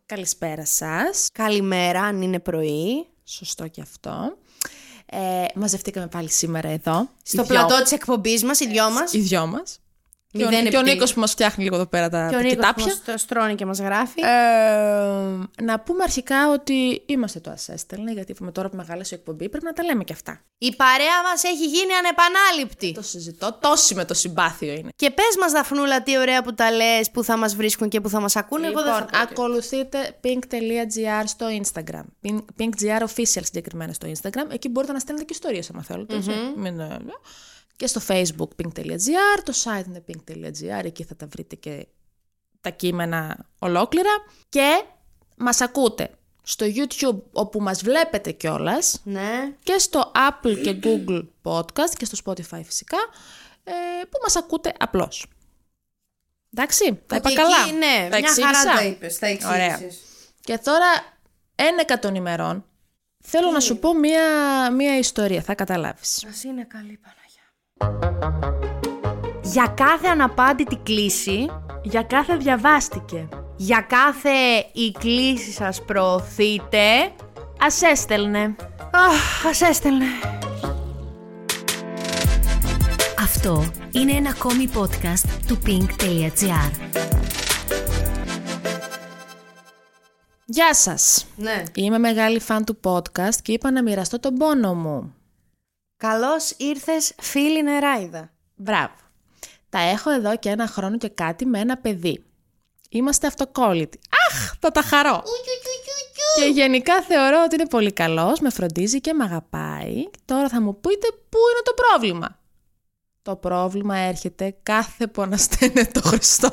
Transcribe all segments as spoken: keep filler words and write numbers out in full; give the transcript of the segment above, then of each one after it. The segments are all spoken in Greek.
Καλησπέρα σας. Καλημέρα, αν είναι πρωί. Σωστό και αυτό. Ε, μαζευτήκαμε πάλι σήμερα εδώ. Στο πλατό της εκπομπής μας, οι δυο μας. Οι δυο μας. Και ο, και ο Νίκος που μας φτιάχνει λίγο εδώ πέρα τα κοιτάπια. Και ο Νίκος που μας στρώνει και μας γράφει. Ε, να πούμε αρχικά ότι είμαστε το Ας Έστελνε, γιατί είπαμε τώρα που μεγάλωσε η εκπομπή πρέπει να τα λέμε και αυτά. Η παρέα μας έχει γίνει ανεπανάληπτη. Το συζητώ, τόση με το συμπάθειο είναι. Και πες μας, Δαφνούλα, τι ωραία που τα λες, που θα μας βρίσκουν και που θα μας ακούνε. Λοιπόν, Εγώ δεν θα ακολουθείτε pink.gr στο Instagram. pinkgr official συγκεκριμένα στο Instagram. Εκεί μπορείτε να στέλνετε και ιστορίες άμα θέλετε. Mm-hmm. Μην, και στο Facebook pink.gr, το site είναι pink.gr, εκεί θα τα βρείτε και τα κείμενα ολόκληρα. Και μας ακούτε στο YouTube, όπου μας βλέπετε κιόλας, ναι. Και στο Apple και Google Podcast και στο Spotify φυσικά, ε, που μας ακούτε απλώς. Εντάξει, τα είπα καλά. Εκεί, ναι, τα μια χαρά τα είπες, τα εξήγησες. Και τώρα, ένεκα των ημερών, θέλω Τι? να σου πω μία, μία ιστορία, θα καταλάβεις. Ας είναι καλή Παναγιά. Για κάθε αναπάντητη κλίση, για κάθε διαβάστηκε, για κάθε η κλίση σας προωθείτε, Ας Έστελνε. Αχ, Ας Έστελνε. Αυτό είναι ένα ακόμη podcast του pink.gr. Γεια σας. Ναι. Είμαι μεγάλη φαν του podcast και είπα να μοιραστώ τον πόνο μου. Καλώς ήρθες, φίλη νεράιδα. Μπράβο. Τα έχω εδώ και ένα χρόνο και κάτι με ένα παιδί. Είμαστε αυτοκόλλητοι. Αχ, θα τα χαρώ. Και γενικά θεωρώ ότι είναι πολύ καλός, με φροντίζει και με αγαπάει. Τώρα θα μου πείτε πού είναι το πρόβλημα. Το πρόβλημα έρχεται κάθε που ανασταίνεται το Χριστό.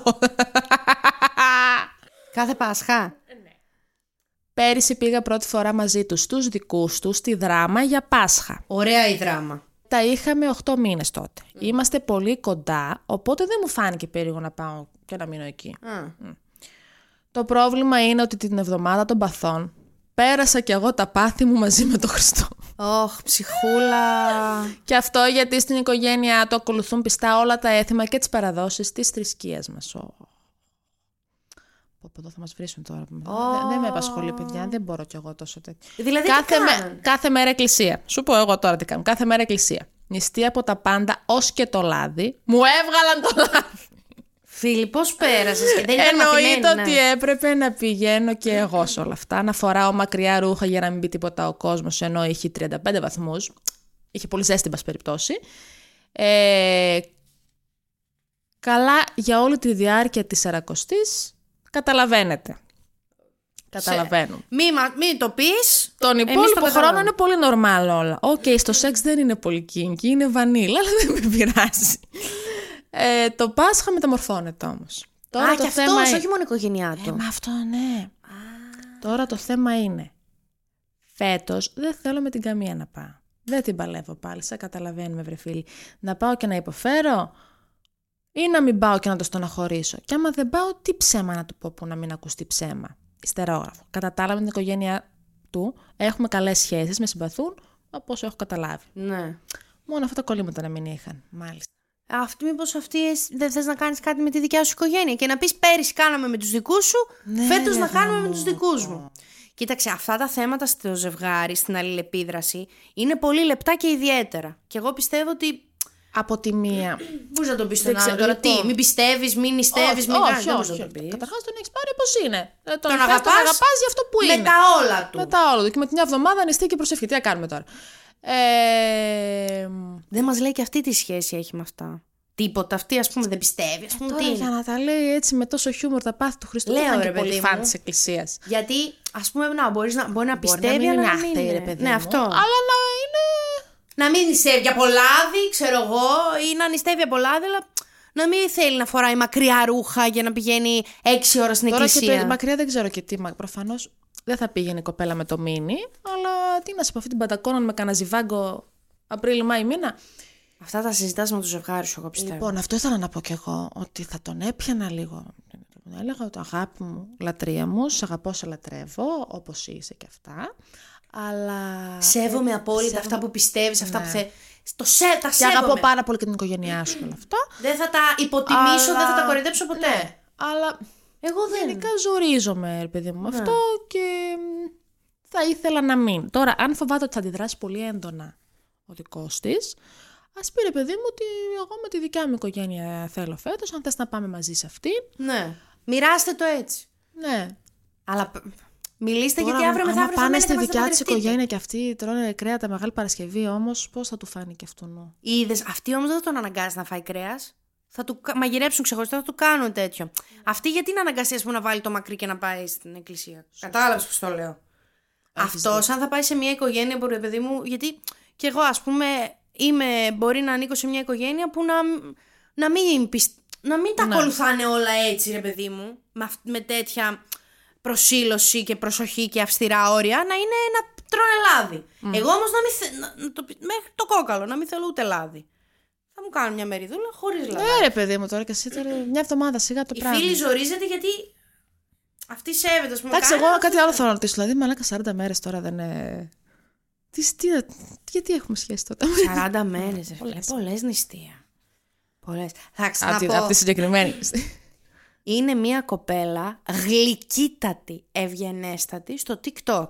Κάθε Πάσχα. Ναι. Πέρυσι πήγα πρώτη φορά μαζί τους στους δικούς τους στη Δράμα για Πάσχα. Ωραία η Δράμα. Τα είχαμε οκτώ μήνες τότε. Mm. Είμαστε πολύ κοντά, οπότε δεν μου φάνηκε περίεργο να πάω και να μείνω εκεί. Mm. Mm. Το πρόβλημα είναι ότι την εβδομάδα των παθών πέρασα κι εγώ τα πάθη μου μαζί με τον Χριστό. Ωχ, ψυχούλα. Και αυτό γιατί στην οικογένειά του ακολουθούν πιστά όλα τα έθιμα και τις παραδόσεις της θρησκείας μας. Oh. Εδώ θα μας βρίσουν τώρα. Oh. Δεν, δεν με απασχολεί, παιδιά. Δεν μπορώ κι εγώ τόσο τέτοιο. Δηλαδή, κάθε, με, κάθε μέρα εκκλησία. Σου πω εγώ τώρα τι κάνω. Κάθε μέρα εκκλησία. Νηστεία από τα πάντα, ως και το λάδι. Μου έβγαλαν το λάδι. Φίλοι, πώς πέρασες και δεν ήταν εννοείται ναι. ότι έπρεπε να πηγαίνω και εγώ σε όλα αυτά. Να φοράω μακριά ρούχα για να μην πει τίποτα ο κόσμος, ενώ είχε τριάντα πέντε βαθμούς. Είχε πολύ ζέστη, μπας περιπτώσει. Ε, καλά, για όλη τη διάρκεια της Σαρακοστής. Καταλαβαίνετε. Καταλαβαίνω. Μην μη το πεις. Τον υπόλοιπο χρόνο είναι πολύ normal όλα. Οκ, okay, στο σεξ δεν είναι πολύ kinky, είναι βανίλα, αλλά δεν με πειράζει. Ε, το Πάσχα μεταμορφώνεται όμως. Τώρα Α, το και θέμα αυτός, είναι... όχι μόνο η οικογένειά του. Ε, με αυτό ναι. Α. Τώρα το θέμα είναι, φέτος δεν θέλω με την καμία να πάω. Δεν την παλεύω πάλι, σαν καταλαβαίνουμε βρε φίλοι. Να πάω και να υποφέρω ή να μην πάω και να το στεναχωρήσω. Και άμα δεν πάω, τι ψέμα να του πω που να μην ακουστεί ψέμα. Ιστερόγραφο. Κατά τα άλλα με την οικογένειά του έχουμε καλές σχέσεις, με συμπαθούν, από όσο έχω καταλάβει. Ναι. Μόνο αυτά τα κολλήματα να μην είχαν, μάλιστα. Αυτή, μήπως αυτή δεν θες να κάνεις κάτι με τη δικιά σου οικογένεια και να πεις πέρυσι κάναμε με τους δικούς σου, ναι, φέτος να κάνουμε με τους δικούς μου. Κοίταξε, αυτά τα θέματα στο ζευγάρι, στην αλληλεπίδραση, είναι πολύ λεπτά και ιδιαίτερα. Και εγώ πιστεύω ότι. Από τη μία. Πώς να το πεις στον άλλο τώρα, λοιπόν, τι, μην πιστεύεις, μην νηστεύεις, μην κάνεις. Όχι, όχι. Καταρχάς τον έχεις πάρει όπως είναι. Τον, τον αγαπάς, τον αγαπάς για αυτό που είναι. Με τα όλα του. Με τα όλα του. Και με την μια εβδομάδα νηστεία και προσευχή. Τι να κάνουμε τώρα. Ε... Δεν μας λέει και αυτή τι σχέση έχει με αυτά. Τίποτα. Αυτή ας πούμε δεν πιστεύει. Ας πούμε, τώρα τι για να τα λέει έτσι με τόσο χιούμορ τα πάθη του Χριστού. Λέω, δεν ρε, είναι πολύ φαν της Εκκλησίας. Γιατί ας πούμε να, μπορείς να, μπορεί να μπορεί πιστεύει, να μην αλλά είναι άχθη, ρε παιδί ναι, μου, αυτό. αλλά να είναι. Να μην νηστεύει από λάδι, ξέρω εγώ, ή να νηστεύει από λάδι, αλλά να μην θέλει να φοράει μακριά ρούχα για να πηγαίνει έξι ώρες στην τώρα εκκλησία. Τώρα και μακριά δεν ξέρω και τι. Προφανώς δεν θα πήγαινε η κοπέλα με το μίνι, αλλά τι να σου πω, αυτή την παντακόνα με κανένα ζιβάγκο Απρίλη-Μάη μήνα. Αυτά τα συζητάς με το ζευγάρι σου, εγώ πιστεύω. Λοιπόν, αυτό ήθελα να πω κι εγώ, ότι θα τον έπιανα λίγο. Έλεγα ότι αγάπη μου, λατρεία μου, σ' αγαπώ, σε λατρεύω, όπως είσαι και αυτά. Αλλά. Σέβομαι απόλυτα σέβομαι... αυτά που πιστεύεις, αυτά ναι. που θέλεις. Το σε... Τα και σέβομαι. αγαπώ πάρα πολύ και την οικογένειά σου και όλα αυτά. Δεν θα τα υποτιμήσω, αλλά... δεν θα τα κοροϊδέψω ποτέ. Ναι, αλλά. Εγώ δεν. Γενικά ζορίζομαι, ρε παιδί μου, με αυτό και θα ήθελα να μην. Τώρα, αν φοβάται ότι θα αντιδράσει πολύ έντονα ο δικός της, ας πει, ρε παιδί μου, ότι εγώ με τη δικιά μου οικογένεια θέλω φέτος, αν θες να πάμε μαζί σε αυτή. Ναι. Μοιράστε το έτσι. Ναι. Αλλά μιλήστε Τώρα, γιατί αύριο μεθαύριο θα πάνε μένετε στη μαζί να δικιά της παντρευτείτε. οικογένεια και αυτοί τρώνε κρέατα Μεγάλη Παρασκευή, όμως πώς θα του φάνηκε αυτόν? Είδες, αυτοί όμως δεν θα τον αναγκάσει να φάει κρέας. Θα του μαγειρέψουν ξεχωριστά, θα του κάνουν τέτοιο. Αυτή γιατί είναι αναγκαστή, ας πούμε, να βάλει το μακρύ και να πάει στην εκκλησία. Κατάλαβες πώς το λέω. Αυτός, αν θα πάει σε μια οικογένεια που, ρε παιδί μου, γιατί κι εγώ, ας πούμε, είμαι, μπορεί να ανήκω σε μια οικογένεια που να, να μην, πισ... να μην τα Ναι. ακολουθάνε όλα έτσι, ρε παιδί μου, με, αυ- με τέτοια προσήλωση και προσοχή και αυστηρά όρια, να είναι να τρώνε λάδι. Εγώ όμως να μην θε... να, να το... μέχρι το κόκαλο, να μην θέλω ούτε λάδι. Θα μου κάνουν μια μεριδούλα χωρίς λάδι. Ναι, ρε παιδί μου, τώρα και εσύ τώρα, μια εβδομάδα σιγά το Η πράγμα. φίλη ζορίζεται γιατί αυτή σέβεται, ας πούμε. Εντάξει, κάνει, εγώ αυτό- κάτι άλλο θέλω να ρωτήσω. Δηλαδή, μαλάκα σαράντα μέρες τώρα δεν είναι. Τι, τι, γιατί έχουμε σχέση τότε? σαράντα μέρες, ρε φίλε. Πολλές νηστεία. Πολλές. Θα Από τη, ξαναπώ. απ' τη συγκεκριμένη. Είναι μια κοπέλα γλυκύτατη, ευγενέστατη στο TikTok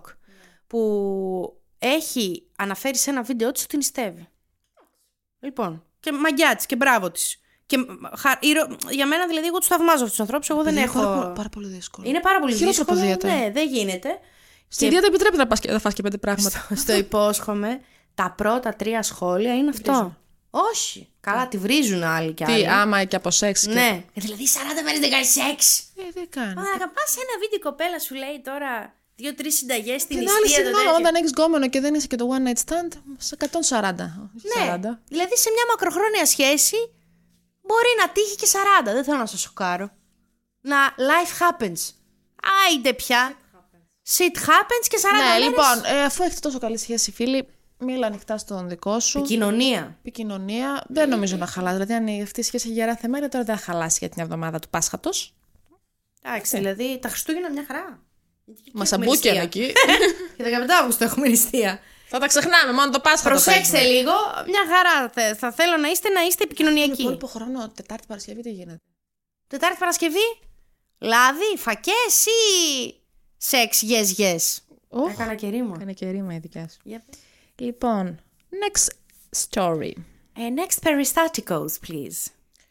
που έχει αναφέρει σε ένα βίντεο της ότι νηστεύει. Λοιπόν, και μαγκιά της και μπράβο της. Και χα... ηρο... για μένα δηλαδή εγώ τους θαυμάζω αυτούς τους ανθρώπους, εγώ δεν Είναι έχω... πάρα, πάρα πολύ δύσκολο. Είναι πάρα πολύ Χειρότερο από δύσκολο, δίαιτα. ναι, δεν γίνεται. Στη δίαιτα επιτρέπεται να, πας και, να φας και πέντε πράγματα. Στο υπόσχομαι, τα πρώτα τρία σχόλια είναι αυτό. Όχι. Καλά, τη βρίζουν άλλοι κι άλλοι. Τι, άμα και από σεξ. Και... Ναι. Ε, δηλαδή σαράντα μέρες δεν κάνει σεξ. Ε, δεν κάνει. Μα πας σε ένα βίντεο, η κοπέλα σου λέει τώρα δύο-τρεις συνταγές στην Την άλλη, νηστεία. το συγγνώμη, τέτοιο. όταν έχεις γκόμενο και δεν είσαι και το one night stand, σε εκατόν σαράντα. Ναι. σαράντα. Δηλαδή σε μια μακροχρόνια σχέση μπορεί να τύχει και σαράντα. Δεν θέλω να σας σοκάρω. Να life happens. Άιντε πια. Shit happens και σαράντα Ναι, μέρες. λοιπόν, ε, αφού έχετε τόσο καλή σχέση, φίλοι, μίλα ανοιχτά στον δικό σου. Κοινωνία. Επικοινωνία. Δεν νομίζω να χαλάσει. Δηλαδή, αν αυτή η σχέση έχει γερά θεμέλια, τώρα δεν θα χαλάσει για την εβδομάδα του Πάσχατος. Εντάξει, δηλαδή τα Χριστούγεννα μια χαρά. Μασαμπούκια εκεί. Και δεκαπέντε Αυγούστου έχουμε νηστεία. Θα τα ξεχνάμε, μόνο το Πάσχα. Προσέξτε λίγο, μια χαρά. θε- Θα θέλω να είστε, να είστε Τον επικοινωνιακοί. υπόλοιπο χρόνο, Τετάρτη Παρασκευή, τι γίνεται? Τετάρτη Παρασκευή, λάδι, φακές ή σεξ, yes, yes. Οχ, Έκανα και ρήμα. Έκανε και ρήμα η δικιά σου. Για πες. Λοιπόν, next story. Ε, next peristalticos, please.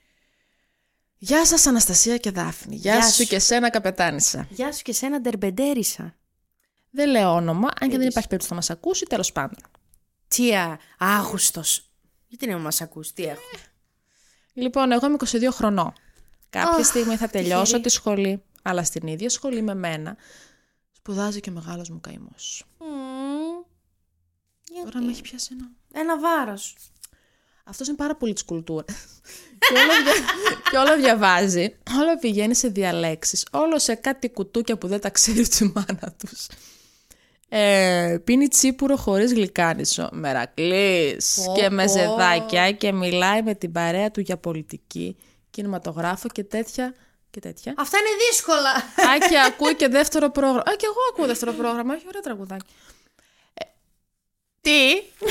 Γεια σας Αναστασία και Δάφνη. Γεια, Γεια σου σου. και σένα καπετάνισσα. Γεια σου και σένα, ντερμπεντέρισα. Δεν λέω όνομα, αν και δεν υπάρχει περίπτωση να μας ακούσει, τέλος πάντων. Τι α, Αύγουστος. Γιατί να μας ακούσει, τι έχω. Λοιπόν, εγώ είμαι είκοσι δύο χρονών. Κάποια Αχ, στιγμή θα τελειώσω τυχερή. τη σχολή, αλλά στην ίδια σχολή με μένα σπουδάζει και ο μεγάλος μου καημός. Μμμ. Τώρα με έχει πιάσει ένα. Ένα βάρος. Αυτός είναι πάρα πολύ της κουλτούρας. και, όλα δια... και όλα διαβάζει, όλα πηγαίνει σε διαλέξεις, όλο σε κάτι κουτούκια που δεν τα ξέρει τη μάνα τους. Ε, πίνει τσίπουρο χωρίς γλυκάνισο, μερακλής Πω, και με πω. ζεδάκια και μιλάει με την παρέα του για πολιτική, κινηματογράφο και τέτοια και τέτοια. Αυτά είναι δύσκολα. Α, και ακούει και δεύτερο πρόγραμμα. Α, και εγώ ακούω δεύτερο πρόγραμμα. Έχει ωραία τραγουδάκι. Ε, τι?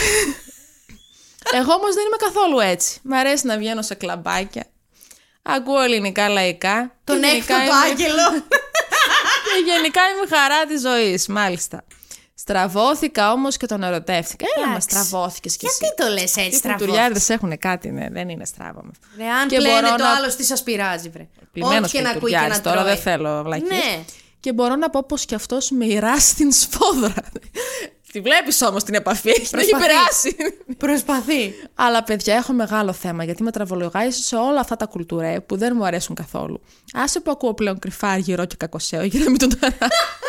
Εγώ όμως δεν είμαι καθόλου έτσι. Μ' αρέσει να βγαίνω σε κλαμπάκια. Ακούω ελληνικά λαϊκά. Τον και έκτο γενικά το είμαι- άγγελο. Και γενικά είμαι χαρά της ζωής, μάλιστα. Στραβώθηκα όμως και τον ερωτεύτηκα. Έλα, μα Εντάξει. στραβώθηκες κι εσύ. Γιατί το λες έτσι Οι στραβό. κουλτουριάρδες έχουν κάτι, ναι, δεν είναι στράβωμα. Ρε, αν Και πλένε μπορώ το να- άλλο, τι σας πειράζει, βρε. Πλημμένος Ό,τι και να ακούει και κουλτουριάρης, να τώρα τρώει. δεν θέλω βλακίες. Ναι. Και μπορώ να πω πως και αυτός μοιράσει την σφόδρα. Τη βλέπεις όμως την επαφή, έχει την έχει Προσπαθεί. περάσει. Προσπαθεί. Αλλά παιδιά, έχω μεγάλο θέμα γιατί με τραβολογάει σε όλα αυτά τα κουλτουρέ που δεν μου αρέσουν καθόλου. Άσε που ακούω πλέον κρυφά, αργυρό και κακοσέο για να μην τον ταράξω.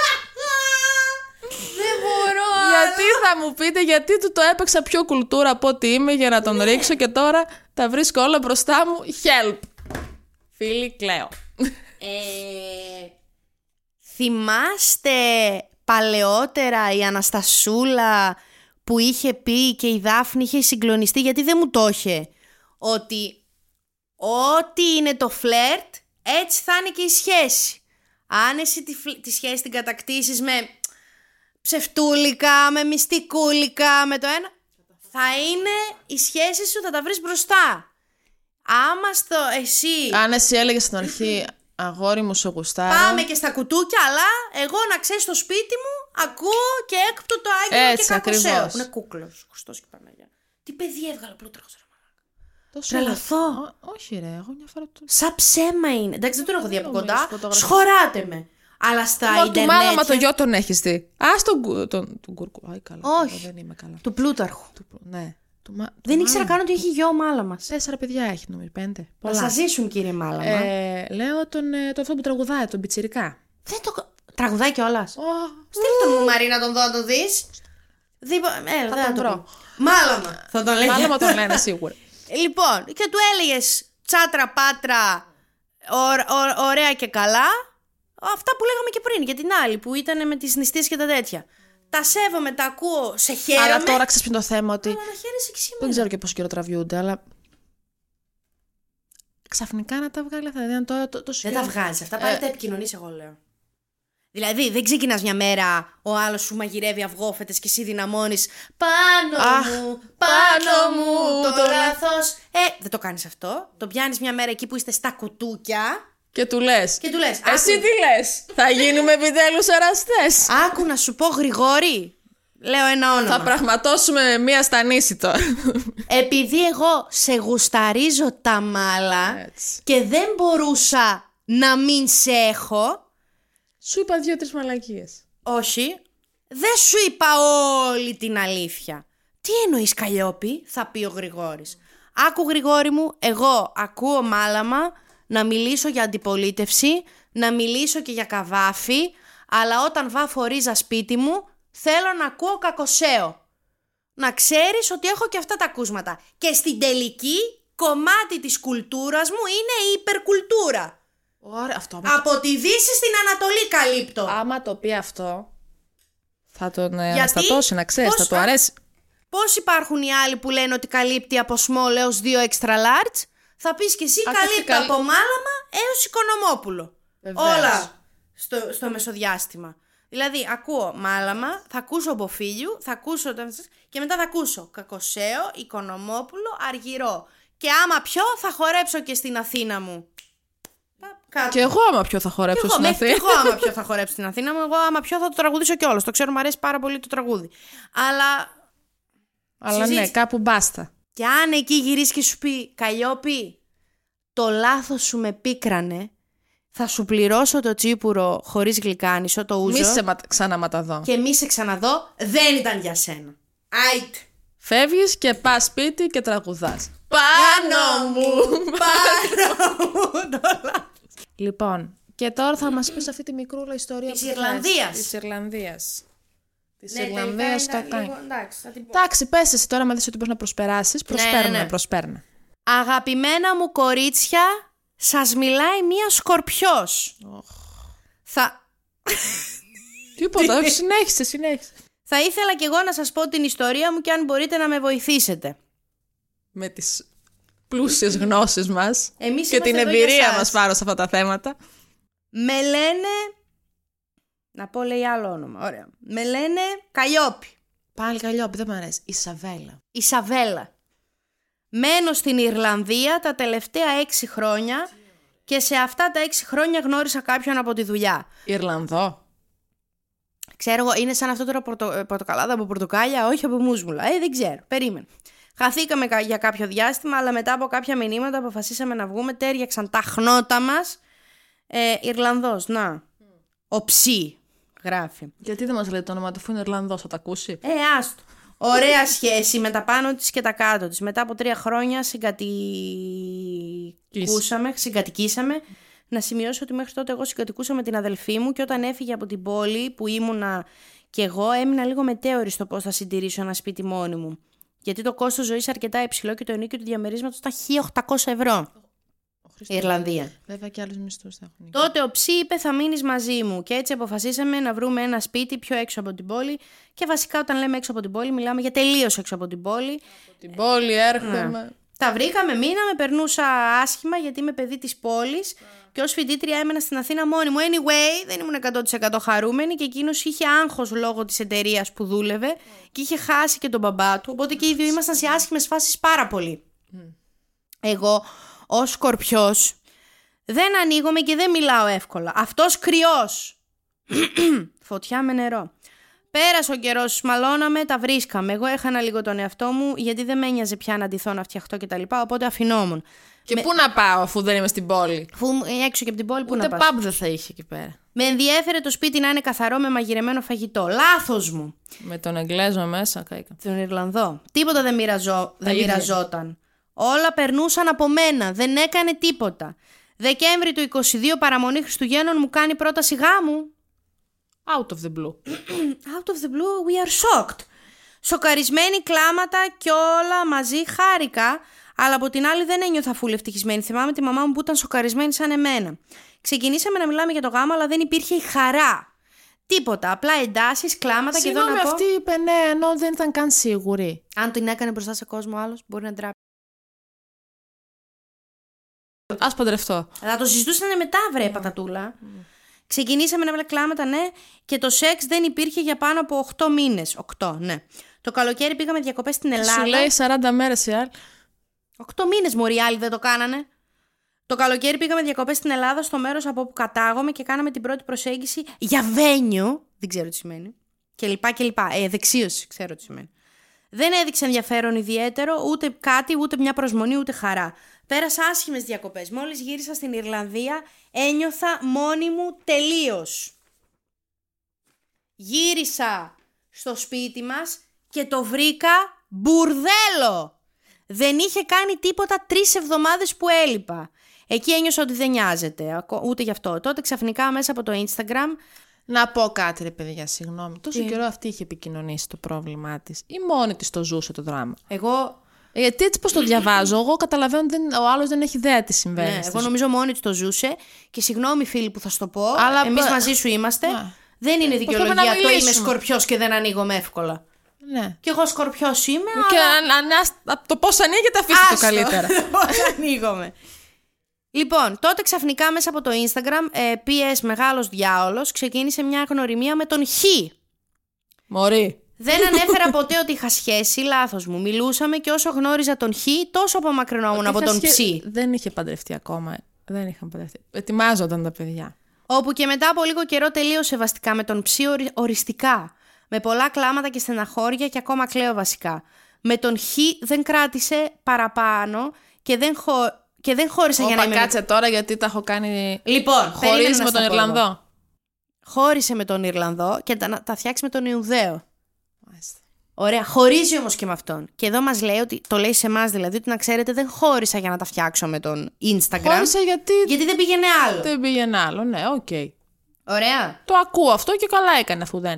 Δεν μπορώ. Γιατί θα μου πείτε, γιατί του το έπαιξα πιο κουλτούρα από ό,τι είμαι για να τον ρίξω και τώρα τα βρίσκω όλα μπροστά μου. Help! Φίλοι, κλαίω. Ε, θυμάστε παλαιότερα η Αναστασούλα που είχε πει και η Δάφνη είχε συγκλονιστεί, γιατί δεν μου το είχε, ότι ό,τι είναι το φλερτ έτσι θα είναι και η σχέση. Αν εσύ τη, φλ- τη σχέση την κατακτήσεις με ψευτούλικα, με μυστικούλικα, με το ένα, θα είναι η σχέση σου, θα τα βρεις μπροστά. Άμα στο εσύ... Αν εσύ έλεγε στην αρχή, Αγόρι μου, σε γουστάρω. Πάμε και στα κουτούκια, αλλά εγώ να ξέρεις στο σπίτι μου ακούω και έκπτω το άγγελο Έτσι, και κακοσέω. ακριβώς. Που είναι κούκλος, Χριστός και Παναγιά. Τι παιδί έβγαλε ο Πλούταρχος, ρε μαλάκα. Τόσο Τρελαθώ. λεπτό. Ό, όχι ρε, εγώ μια φορά το... Σαν ψέμα είναι. Εντάξει, δεν τον έχω δει από νομίζω, κοντά. φωτογραφία. Σχωράτε με. Αλλά στα Μα, του μάλαμα ιντερνετ. το γιο τον έχεις δει. Ας τον, κου- τον, τον κουρκου. Άι, καλά. Όχι. Εγώ δεν είμαι καλά. Του Πλούταρχου. Του, ναι. Του, μα, Δεν του ήξερα μάλαμα. καν ότι έχει γιο μάλαμα. Τέσσερα παιδιά έχει, νομίζω. Πέντε. Να Πολλά. σας ζήσουν, κύριε μάλαμα. Ε, λέω τον, ε, το αυτό που τραγουδάει, τον πιτσιρικά. Δεν το. Τραγουδάει κιόλας. Oh, Στείλ' τον μου, Μαρίνα, τον δω να τον δεις. Δίπο... Ε, δεν θα τον το βρω. πω. Μάλαμα θα τον λέγει. μάλαμα τον λένε σίγουρα. Λοιπόν, και του έλεγες τσάτρα πάτρα, ω- ω- ωραία και καλά. Αυτά που λέγαμε και πριν για την άλλη που ήταν με τις νηστείες και τα τέτοια. Τα σέβομαι, τα ακούω, σε χαίρομαι. Αλλά τώρα ξέρεις ποιο είναι το θέμα, ότι Αλλά να χαίρεσαι και σήμερα. δεν ξέρω και πόσο καιρό τραβιούνται, αλλά ξαφνικά να τα βγάλει αυτά. Δηλαδή, το, το, το Δεν τα βγάζει αυτά, πάρε Ε, τα επικοινωνείς, εγώ λέω. Δηλαδή, δεν ξεκινάς μια μέρα, ο άλλος σου μαγειρεύει αυγόφετες και εσύ δυναμώνεις πάνω Αχ, μου, πάνω μου, το, το λάθος. Ε, δεν το κάνεις αυτό. Το πιάνεις μια μέρα εκεί που είστε στα κουτούκια Και του λες. και του λες. Εσύ «Άκου, τι λες, θα γίνουμε επιτέλους εραστές. άκου να σου πω, Γρηγόρη. Λέω ένα όνομα. Θα πραγματώσουμε με μία στανίση τώρα. Επειδή εγώ σε γουσταρίζω τα μάλα Έτσι. και δεν μπορούσα να μην σε έχω. Σου είπα δύο-τρεις μαλακίες. Όχι, δεν σου είπα όλη την αλήθεια. Τι εννοείς, Καλλιόπη, θα πει ο Γρηγόρης. Άκου, Γρηγόρη μου, εγώ ακούω μάλαμα να μιλήσω για αντιπολίτευση, να μιλήσω και για καβάφι, αλλά όταν βάφω ρίζα σπίτι μου, θέλω να ακούω κακοσέο. Να ξέρεις ότι έχω και αυτά τα ακούσματα. Και στην τελική, κομμάτι της κουλτούρας μου είναι η υπερκουλτούρα. Ωραία, αυτό. Άμα, Από τη Δύση στην Ανατολή καλύπτω. άμα το πει αυτό, θα τον ε, Γιατί? αναστατώσει, να ξέρεις, Πώς θα του θα- αρέσει. Πώς υπάρχουν οι άλλοι που λένε ότι καλύπτει από small έως δύο extra large. Θα πεις και εσύ Α, καλύπτει και καλύ- από μάλαμα έως οικονομόπουλο. Βεβαίως. Όλα στο, στο μεσοδιάστημα. Δηλαδή ακούω μάλαμα, θα ακούσω μποφίλιου, θα ακούσω και μετά θα ακούσω κακοσέο, οικονομόπουλο, αργυρό. Και άμα πιω θα χορέψω και στην Αθήνα μου. Κάτω. Και εγώ άμα πιο θα χορέψω εγώ, στην μέχρι Αθήνα. και εγώ άμα πιω θα χορέψω στην Αθήνα μου, εγώ άμα πιω θα το τραγουδήσω κιόλας. Το ξέρω, μου αρέσει πάρα πολύ το τραγούδι. Αλλά Αλλά ναι, συζήτηση. κάπου μπάστα. και αν εκεί γυρίσει και σου πει Καλλιόπη, το λάθος σου με πίκρανε, θα σου πληρώσω το τσίπουρο χωρίς γλυκάνισο, το ούζο, Μη σε μα- ξαναματαδώ. και μη σε ξαναδώ, δεν ήταν για σένα. Άιτ. Φεύγεις και πας σπίτι και τραγουδάς. Πάνω μου! Πάνω μου το λάθος. Λοιπόν, και τώρα θα μας πεις αυτή τη μικρούλα ιστορία Της που θες. Ιρλανδίας. Της Ιρλανδίας. Της Ναι, Ιρλανδίας τελικά το ήταν κάνει. λίγο- εντάξει, θα την πω. Εντάξει, πες εσύ τώρα, μα δεις ότι μπορείς να προσπεράσεις. Προσπέρνα, ναι, ναι. προσπέρνα. Αγαπημένα μου κορίτσια, σας μιλάει μία σκορπιός. Θα... Τίποτα, όχι, συνέχισε, συνέχισε. θα ήθελα κι εγώ να σας πω την ιστορία μου και αν μπορείτε να με βοηθήσετε. Με τις πλούσιες γνώσεις μας Εμείς και είμαστε την εδώ για εμπειρία σας. μας πάνω σε αυτά τα θέματα. Με λένε... Να πω λέει άλλο όνομα, ωραία. Με λένε Καλλιόπη. Πάλι Καλλιόπη, δεν μου αρέσει. Ισαβέλα. Ισαβέλα. Μένω στην Ιρλανδία τα τελευταία έξι χρόνια και σε αυτά τα έξι χρόνια γνώρισα κάποιον από τη δουλειά. Ιρλανδό. Ξέρω εγώ, είναι σαν αυτό τώρα πορτο, ε, πορτοκαλάδα από πορτοκάλια, όχι από μουσμουλα. Ε, δεν ξέρω, περίμενε. Χαθήκαμε κα- για κάποιο διάστημα, αλλά μετά από κάποια μηνύματα αποφασίσαμε να βγούμε, τέριαξαν τα χνότα μας. Ε, Ιρλανδός, να. Ο Ψή, γράφει. Γιατί δεν μας λέει το όνομα του, αφού είναι Ιρλανδός, θα τα ακούσει. Ε, άστο. Ωραία σχέση με τα πάνω της και τα κάτω της. Μετά από τρία χρόνια συγκατοικούσαμε, συγκατοικήσαμε. Να σημειώσω ότι μέχρι τότε εγώ συγκατοικούσα με την αδελφή μου και όταν έφυγε από την πόλη που ήμουνα κι εγώ έμεινα λίγο μετέωρη στο πώς θα συντηρήσω ένα σπίτι μόνη μου. Γιατί το κόστος ζωής αρκετά υψηλό και το ενίκιο του διαμερίσματος ήταν χίλια οκτακόσια ευρώ. Η Ιρλανδία. Βέβαια και άλλους μισθούς θα έχουν. Τότε ο Ψή είπε θα μείνεις μαζί μου και έτσι αποφασίσαμε να βρούμε ένα σπίτι πιο έξω από την πόλη και βασικά όταν λέμε έξω από την πόλη μιλάμε για τελείως έξω από την πόλη. Την πόλη έρχομαι. Τα βρήκαμε, μείναμε, περνούσα άσχημα γιατί είμαι παιδί της πόλης και ως φοιτήτρια έμενα στην Αθήνα μόνη μου. Anyway, δεν ήμουν εκατό τοις εκατό χαρούμενη και εκείνος είχε άγχος λόγω της εταιρείας που δούλευε και είχε χάσει και τον μπαμπά του, οπότε και οι δύο ήμασταν σε άσχημες φάσεις πάρα πολύ. Εγώ ως σκορπιός Δεν ανοίγομαι και δεν μιλάω εύκολα. Αυτός κρυός. Φωτιά με νερό. Πέρασε ο καιρός, μαλώναμε, τα βρίσκαμε. Εγώ έχανα λίγο τον εαυτό μου, γιατί δεν με ένοιαζε πια να ντυθώ, να φτιαχτώ κτλ. Οπότε αφινόμουν. Και με... πού να πάω, αφού δεν είμαι στην πόλη. Αφού έξω και από την πόλη, πού Ούτε να πας. pub δεν θα είχε εκεί πέρα. Με ενδιέφερε το σπίτι να είναι καθαρό με μαγειρεμένο φαγητό. Λάθος μου. Με τον Εγγλέζο μέσα, κάηκα. Τον Ιρλανδό. Τίποτα δεν, μοιραζό... δεν μοιραζόταν. Όλα περνούσαν από μένα. Δεν έκανε τίποτα. Δεκέμβρη του είκοσι δύο, παραμονή Χριστουγέννων, μου κάνει πρόταση γάμου. Out of the blue. Out of the blue, we are shocked. Σοκαρισμένοι, κλάματα και όλα μαζί, χάρηκα. Αλλά από την άλλη δεν ένιωθα φούλη ευτυχισμένη. Θυμάμαι τη μαμά μου που ήταν σοκαρισμένη σαν εμένα. Ξεκινήσαμε να μιλάμε για το γάμο, αλλά δεν υπήρχε η χαρά. Τίποτα. Απλά εντάσεις, κλάματα. Συγγνώμη, και εδώ να πω... αυτή είπε ναι, ενώ δεν ήταν καν σίγουρη. Αν την έκανε μπροστά σε κόσμο άλλος, μπορεί να ντράπει. Ας παντρευτώ. Θα το συζητούσαν μετά, βρε, πατατούλα. Mm. Ξεκινήσαμε να μιλάμε κλάματα, ναι, και το σεξ δεν υπήρχε για πάνω από οκτώ μήνες. οκτώ, ναι. Το καλοκαίρι πήγαμε διακοπές στην Ελλάδα. Σου λέει σαράντα μέρες η άλλη. οκτώ μήνες, μωροί, άλλοι δεν το κάνανε. Το καλοκαίρι πήγαμε διακοπές στην Ελλάδα, στο μέρος από όπου κατάγομαι, και κάναμε την πρώτη προσέγγιση για βένιο. Δεν ξέρω τι σημαίνει. Και λοιπά και λοιπά. Ε, δεξίωση, ξέρω τι σημαίνει. Δεν έδειξε ενδιαφέρον ιδιαίτερο, ούτε κάτι, ούτε μια προσμονή, ούτε χαρά. Πέρασα άσχημες διακοπές. Μόλις γύρισα στην Ιρλανδία, ένιωθα μόνη μου τελείως. Γύρισα στο σπίτι μας και το βρήκα μπουρδέλο. Δεν είχε κάνει τίποτα τρεις εβδομάδες που έλειπα. Εκεί ένιωσα ότι δεν νοιάζεται, ούτε γι' αυτό. Τότε ξαφνικά μέσα από το Instagram... Να πω κάτι, ρε παιδιά, συγγνώμη. Τόσο Τι? καιρό αυτή είχε επικοινωνήσει το πρόβλημά της, ή μόνη της το ζούσε το δράμα? Εγώ... Γιατί έτσι πως το διαβάζω, εγώ καταλαβαίνω ότι δεν, ο άλλος δεν έχει ιδέα τι συμβαίνει. Ναι, εγώ νομίζω μόνη της το ζούσε. Και συγγνώμη, φίλοι, που θα σου το πω. Αλλά εμείς π... μαζί σου είμαστε. Ναι. Δεν είναι δικαιολογία το είμαι σκορπιός και δεν ανοίγομαι εύκολα. Ναι. Και εγώ σκορπιός είμαι. Και αλλά... αν, αν, αν, το πώς ανοίγεται, αφήστε το καλύτερα. Πώς ανοίγομαι. Λοιπόν, τότε ξαφνικά μέσα από το Instagram, ε, πι ες μεγάλος διάολος, ξεκίνησε μια γνωριμία με τον Χ. Μωρή. Δεν ανέφερα ποτέ ότι είχα σχέση, λάθος μου. Μιλούσαμε και όσο γνώριζα τον Χ, τόσο απομακρυνόμουν από τον σχέ... Ψ. Δεν είχε παντρευτεί ακόμα. Δεν είχαν παντρευτεί. Ετοιμάζονταν τα παιδιά. Όπου και μετά από λίγο καιρό τελείωσε βαστικά με τον Ψ ορι... οριστικά. Με πολλά κλάματα και στεναχώρια και ακόμα κλαίω βασικά. Με τον Χ δεν κράτησε παραπάνω και δεν, χω... και δεν χώρισα Όπα, για να είμαι... κάτσε τώρα γιατί τα έχω κάνει... Λοιπόν, χωρίς με τον Ιρλανδό. Εδώ. Χώρισε με τον Ιρλανδό και τα, τα φτιάξει με τον Ιουδαίο. Μάλιστα. Ωραία, χωρίζει όμως και με αυτόν. Και εδώ μας λέει ότι, το λέει σε εμάς δηλαδή, ότι να ξέρετε δεν χώρισα για να τα φτιάξω με τον Instagram. Χώρισα γιατί... γιατί δεν πήγαινε άλλο. Δεν πήγαινε άλλο, ναι, οκ. Okay. Ωραία. Το ακούω αυτό και καλά έκανε αφού δεν...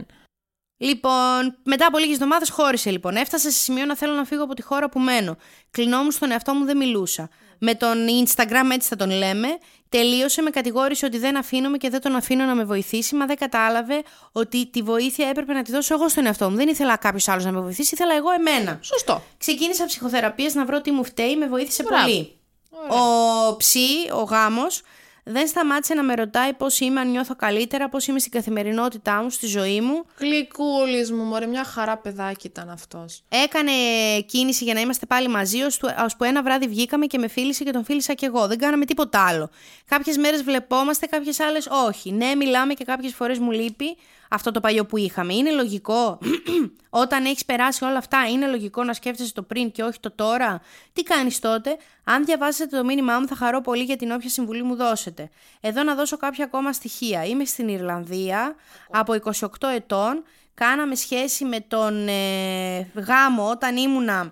Λοιπόν, μετά από λίγες εβδομάδες χώρισε λοιπόν. Έφτασα σε σημείο να θέλω να φύγω από τη χώρα που μένω. Κλεινόμουν στον εαυτό μου, δεν μιλούσα. Με τον Instagram, έτσι θα τον λέμε, τελείωσε, με κατηγόρησε ότι δεν αφήνομαι και δεν τον αφήνω να με βοηθήσει, μα δεν κατάλαβε ότι τη βοήθεια έπρεπε να τη δώσω εγώ στον εαυτό μου. Δεν ήθελα κάποιος άλλος να με βοηθήσει, ήθελα εγώ εμένα. Σωστό. Ξεκίνησα ψυχοθεραπείες να βρω τι μου φταίει, με βοήθησε Μπράβο. πολύ. Ωραία. Ο Ψι, ο γάμος, δεν σταμάτησε να με ρωτάει πώς είμαι, αν νιώθω καλύτερα, πώς είμαι στην καθημερινότητά μου, στη ζωή μου. Γλυκούλης μου, μωρέ, μια χαρά παιδάκι ήταν αυτός. Έκανε κίνηση για να είμαστε πάλι μαζί, ώσπου ένα βράδυ βγήκαμε και με φίλησε και τον φίλησα κι εγώ. Δεν κάναμε τίποτα άλλο. Κάποιες μέρες βλεπόμαστε, κάποιες άλλες όχι. Ναι, μιλάμε και κάποιες φορές μου λείπει αυτό το παλιό που είχαμε. Είναι λογικό. Όταν έχεις περάσει όλα αυτά, είναι λογικό να σκέφτεσαι το πριν και όχι το τώρα. Τι κάνεις τότε? Αν διαβάσετε το μήνυμά μου, θα χαρώ πολύ για την όποια συμβουλή μου δώσετε. Εδώ να δώσω κάποια ακόμα στοιχεία. Είμαι στην Ιρλανδία από είκοσι οκτώ ετών. Κάναμε σχέση με τον ε, γάμο όταν ήμουνα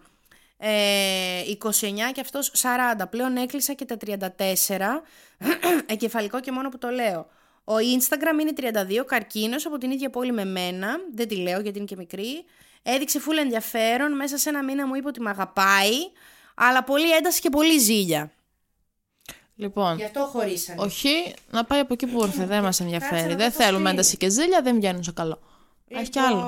ε, είκοσι εννιά και αυτός σαράντα. Πλέον έκλεισα και τα τριάντα τέσσερα. Εγκεφαλικό και μόνο που το λέω. Ο Instagram είναι τριάντα δύο, καρκίνος, από την ίδια πόλη με μένα. Δεν τη λέω γιατί είναι και μικρή. Έδειξε φουλ ενδιαφέρον. Μέσα σε ένα μήνα μου είπε ότι με αγαπάει. Αλλά πολύ ένταση και πολύ ζήλια. Λοιπόν, γι' αυτό χωρίσανε. Όχι, να πάει από εκεί που ήρθε. Δεν μας ενδιαφέρει. Δεν θέλουμε ένταση και ζήλια, δεν βγαίνουν σε καλό. Λοιπόν, έχει κι άλλο.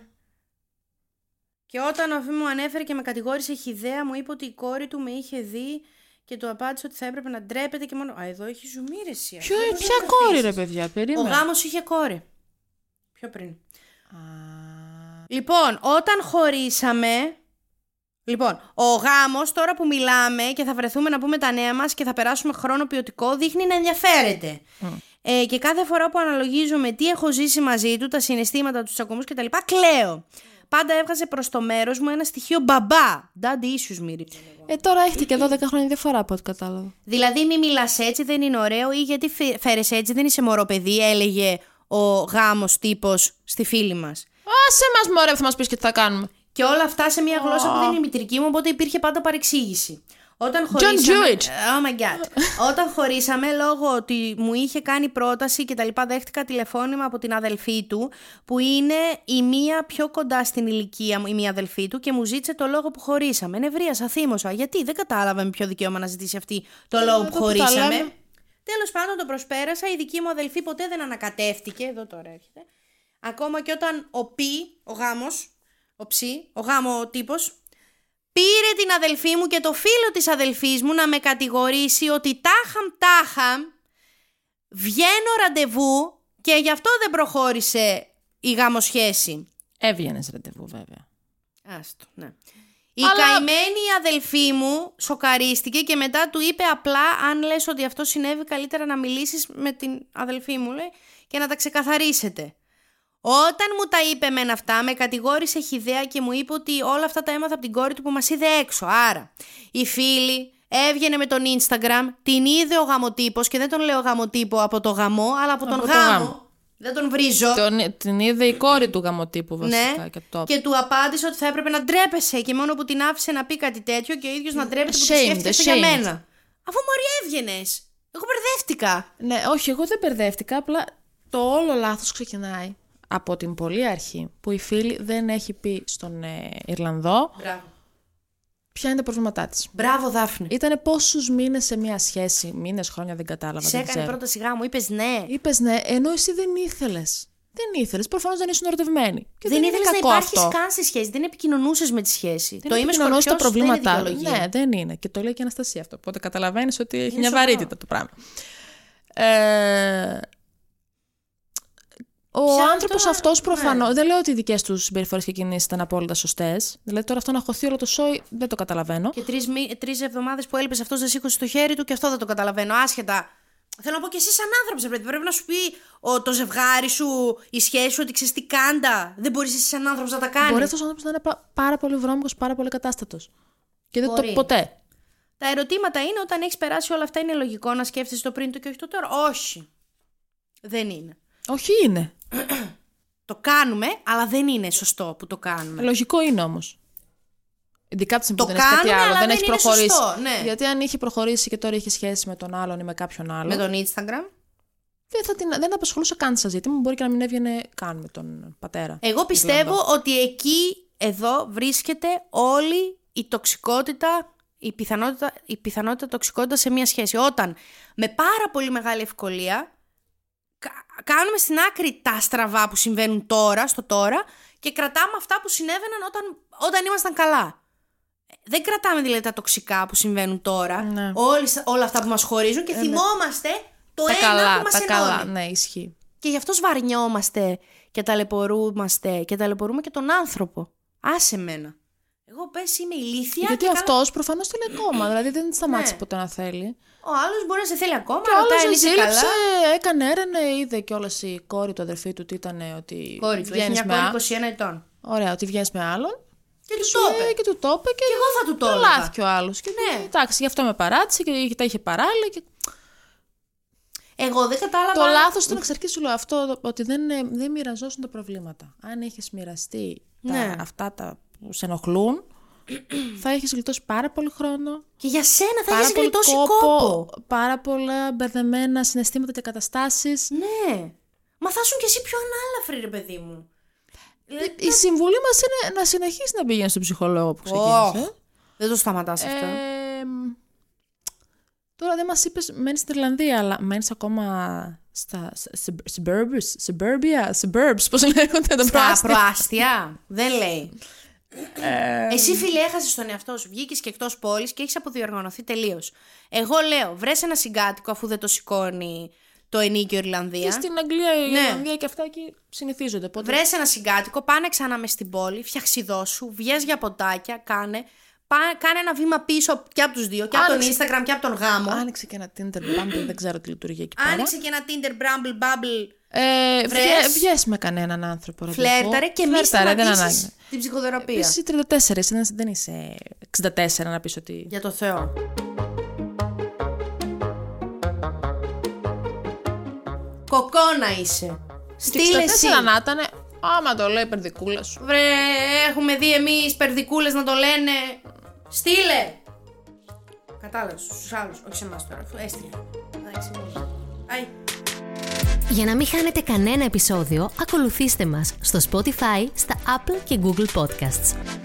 Και όταν ο αφή μου ανέφερε και με κατηγόρησε χυδαία, μου είπε ότι η κόρη του με είχε δει και του απάντησε ότι θα έπρεπε να ντρέπεται και μόνο. Α, εδώ έχει ζουμίρεση. Ποιο, ποια κόρη, ρε παιδιά, περίμενε. Ο γάμος είχε κόρη. Πιο πριν. Α... Λοιπόν, όταν χωρίσαμε, Λοιπόν, ο γάμος τώρα που μιλάμε και θα βρεθούμε να πούμε τα νέα μας και θα περάσουμε χρόνο ποιοτικό, δείχνει να ενδιαφέρεται. Mm. Ε, και κάθε φορά που αναλογίζομαι τι έχω ζήσει μαζί του, τα συναισθήματα, τους τσακωμούς κτλ., κλαίω. Πάντα έβγαζε προς το μέρος μου ένα στοιχείο μπαμπά. Daddy issues, μύρι. Ε, τώρα έχετε και δώδεκα χρόνια διαφορά από ό,τι κατάλαβα. Δηλαδή, μη μιλάς έτσι, δεν είναι ωραίο, ή γιατί φέρεσαι έτσι, δεν είσαι μωρό παιδί, έλεγε ο γάμος τύπος στη φίλη μας. Άσε μας, μωρέ, θα μας πεις και τι θα κάνουμε. Και όλα αυτά σε μια γλώσσα oh. που δεν είναι η μητρική μου, οπότε υπήρχε πάντα παρεξήγηση. Όταν χωρίσαμε, John Jewish. Oh my God. Όταν χωρίσαμε, λόγω ότι μου είχε κάνει πρόταση και τα λοιπά, δέχτηκα τηλεφώνημα από την αδελφή του, που είναι η μία πιο κοντά στην ηλικία μου, η μία αδελφή του, και μου ζήτησε το λόγο που χωρίσαμε. Νευρίασα, θύμωσα. Γιατί δεν κατάλαβα με ποιο δικαίωμα να ζητήσει αυτή το ε, λόγο που χωρίσαμε. Τέλος πάντων, το προσπέρασα. Η δική μου αδελφή ποτέ δεν ανακατεύτηκε. Εδώ τώρα έρχεται. Ακόμα και όταν ο Πι, ο γάμος, ο Ψι, ο γάμο τύπος, πήρε την αδελφή μου και το φίλο της αδελφής μου να με κατηγορήσει ότι τάχαμ τάχαμ βγαίνω ραντεβού και γι' αυτό δεν προχώρησε η γάμοσχέση. Έβγαινες ραντεβού βέβαια. Άστο, ναι. Η Αλλά... καημένη αδελφή μου σοκαρίστηκε και μετά του είπε απλά, αν λες ότι αυτό συνέβη, καλύτερα να μιλήσεις με την αδελφή μου, λέει, και να τα ξεκαθαρίσετε. Όταν μου τα είπε μεν αυτά, με κατηγόρησε χυδαία και μου είπε ότι όλα αυτά τα έμαθα από την κόρη του που μας είδε έξω. Άρα, η φίλη έβγαινε με τον Instagram, την είδε ο γαμοτύπος, και δεν τον λέω γαμοτύπο από το γαμό, αλλά από, από τον γάμο. γάμο. Δεν τον βρίζω. Τον, την είδε η κόρη του γαμοτύπου βασικά. Ναι. Και, το... και του απάντησε ότι θα έπρεπε να ντρέπεσαι, και μόνο που την άφησε να πει κάτι τέτοιο και ο ίδιος να ντρέπεται που το σκέφτεσαι για μένα. Αφού μωρή έβγαινες. Εγώ μπερδεύτηκα. Ναι, όχι, εγώ δεν μπερδεύτηκα. Απλά το όλο λάθος ξεκινάει από την πολύ αρχή, που η φίλη δεν έχει πει στον ε, Ιρλανδό. Μπράβο. Ποια είναι τα προβλήματά της. Μπράβο, Δάφνη. Ήτανε πόσους μήνες σε μια σχέση, μήνες, χρόνια, δεν κατάλαβα. Σε έκανε πρόταση γάμου, είπες ναι. Είπες ναι, ενώ εσύ δεν ήθελες. Δεν ήθελες, προφανώς δεν ήσουν ερωτευμένη. Και δεν, δεν ήθελες να υπάρχεις καν στη σχέση, δεν επικοινωνούσες με τη σχέση. Δεν το είμαι σκορπιός τα προβλήματά. Δεν ναι, δεν είναι. Και το λέει και η Αναστασία αυτό. Οπότε καταλαβαίνεις ότι έχει μια βαρύτητα το πράγμα. Ε, Ο άνθρωπος τώρα... αυτός προφανώς. Ναι. Δεν λέω ότι οι δικές του συμπεριφορές και κινήσεις ήταν απόλυτα σωστές. Δηλαδή τώρα αυτό να χωθεί όλο το σόι δεν το καταλαβαίνω. Και τρεις, τρεις εβδομάδες που έλειπες αυτός δεν σήκωσε το χέρι του και αυτό δεν το καταλαβαίνω. Άσχετα. Θέλω να πω και εσύ σαν άνθρωπος πρέπει, πρέπει να σου πει ο, το ζευγάρι σου, η σχέση σου, ότι ξέρεις τι κάντα. Δεν μπορείς εσύ σαν άνθρωπος να τα κάνεις. Μπορεί αυτός ο άνθρωπος να είναι πάρα πολύ βρώμικος, πάρα πολύ κατάστατος. Και δεν μπορεί. Το ποτέ. Τα ερωτήματα είναι όταν έχεις περάσει όλα αυτά, είναι λογικό να σκέφτεσαι το πριν το και όχι το τώρα. Όχι. Δεν είναι. Όχι είναι. Το κάνουμε, αλλά δεν είναι σωστό που το κάνουμε. Λογικό είναι όμως. Ειδικά από τη στιγμή που δεν έχει κάτι άλλο, δεν έχει προχωρήσει. Σωστό, ναι. Γιατί αν είχε προχωρήσει και τώρα είχε σχέση με τον άλλον ή με κάποιον άλλον. Με τον Instagram. Δεν θα την δεν απασχολούσε καν σαν ζήτημα. Μπορεί και να μην έβγαινε καν με τον πατέρα. Εγώ πιστεύω Ιρλανδό. Ότι εκεί, εδώ βρίσκεται όλη η τοξικότητα, η πιθανότητα, η πιθανότητα τοξικότητα σε μια σχέση. Όταν με πάρα πολύ μεγάλη ευκολία κάνουμε στην άκρη τα στραβά που συμβαίνουν τώρα, στο τώρα, και κρατάμε αυτά που συνέβαιναν όταν, όταν ήμασταν καλά. Δεν κρατάμε δηλαδή τα τοξικά που συμβαίνουν τώρα, ναι. όλες, όλα αυτά που μας χωρίζουν, και ε, θυμόμαστε ναι. το τα ένα καλά, που μας τα ενώνει. Καλά, ναι, ισχύει. Και γι' αυτό σβαρνιόμαστε και ταλαιπωρούμαστε και ταλαιπωρούμε και τον άνθρωπο. Άσε μένα. Εγώ πες είμαι ηλίθια. Γιατί αυτός καλά... προφανώς θέλει ακόμα, δηλαδή δεν σταμάτησε ναι. ποτέ να θέλει. Ο άλλος μπορεί να σε θέλει ακόμα, και ο άλλος ζήλεψε, έκανε έρευνα, είδε κιόλας η κόρη του, αδερφή του, τι ήταν, ότι κόρη του, έχει μια κόρη είκοσι ένα ετών. Ωραία, ότι βγαίνεις με άλλον. Και, και του το είπε. Και του το είπε και, και εγώ θα του το έλεγα. Λάθηκε ο άλλος. Και ναι. Εντάξει, γι' αυτό με παράτησε και τα είχε παράλληλα. Και... Εγώ δεν κατάλαβα. Το λάθος ήταν εξ αρχής, σου λέω αυτό, ότι δεν, δεν μοιραζόσουν τα προβλήματα. Αν έχεις μοιραστεί ναι. τα, αυτά τα που σε ενοχλούν, θα έχεις γλιτώσει πάρα πολύ χρόνο. Και για σένα θα έχεις γλιτώσει κόπο, κόπο. Πάρα πολλά μπερδεμένα συναισθήματα και καταστάσεις. Ναι. Μα θα ήσουν κι εσύ πιο ανάλαφρη, ρε παιδί μου. Η, η συμβουλή μας είναι να συνεχίσεις να πηγαίνεις στον ψυχολόγο που ξεκίνησε. Oh, δεν το σταματάς αυτό. Ε, τώρα δεν μας είπες, μένεις στην Ιρλανδία, αλλά μένεις ακόμα στα suburbs, suburbia, suburbs, πώς λέγονται τα προάστια. Στα προάστια, δεν λέει. Ε, Εσύ φίλε έχασες τον εαυτό σου, βγήκες και εκτός πόλης και έχεις αποδιοργανωθεί τελείως. Εγώ λέω βρες ένα συγκάτοικο αφού δεν το σηκώνει το ενίκιο Ιρλανδία. Και στην Αγγλία η ναι. Ιρλανδία και αυτά εκεί συνηθίζονται. Πότε... Βρες ένα συγκάτοικο, πάνε ξανά μες στην πόλη, φτιαξιδώσου, βγες για ποτάκια, κάνε. κάνε ένα βήμα πίσω και από τους δύο, και από τον Instagram και από τον γάμο. Άνοιξε και ένα Tinder Bumble, δεν ξέρω τι λειτουργεί εκεί πέρα. Άνοιξε και ένα Tinder Bumble, Bubble. Ε, βγες. βγες με κανέναν άνθρωπο. Φλέρταρε και μη σταματήσεις την ψυχοθεραπεία. Είσαι τριάντα τέσσερα, δεν είσαι εξήντα τέσσερα να πεις ότι... Για το Θεό. Κοκόνα είσαι. Στείλε εσύ. Να ήταν, άμα το λέει περδικούλα σου. Βρε, έχουμε δει εμείς περδικούλες να το λένε. Στείλε. Κατάλαβες, στους άλλους, όχι σε εμάς τώρα. Έστειλε. Εντάξει, Αι. Για να μην χάνετε κανένα επεισόδιο, ακολουθήστε μας στο Spotify, στα Apple και Google Podcasts.